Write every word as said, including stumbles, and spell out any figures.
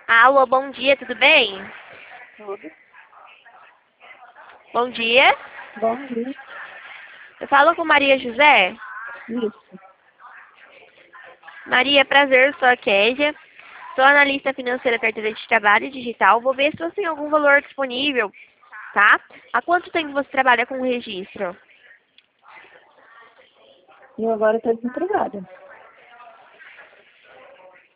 Alô, bom dia, tudo bem? Tudo. Bom dia. Bom dia. Eu falo com Maria José. Isso. Maria, prazer, sou a Késia. Sou analista financeira carteira de trabalho digital. Vou ver se você tem algum valor disponível, tá? Há quanto tempo você trabalha com o registro? Eu agora estou desempregada.